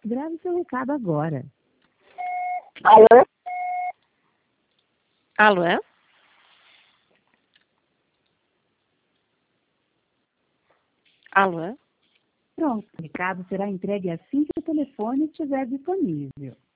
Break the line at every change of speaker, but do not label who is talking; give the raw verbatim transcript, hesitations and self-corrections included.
Grave seu recado agora.
Alô?
Alô? Alô?
Pronto, o recado será entregue assim que o telefone estiver disponível.